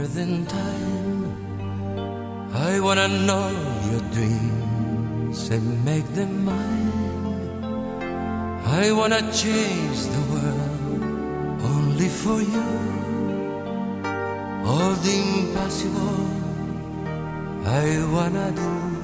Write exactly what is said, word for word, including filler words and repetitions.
than time. I wanna know your dreams and make them mine. I wanna change the world only for you. All the impossible I wanna do.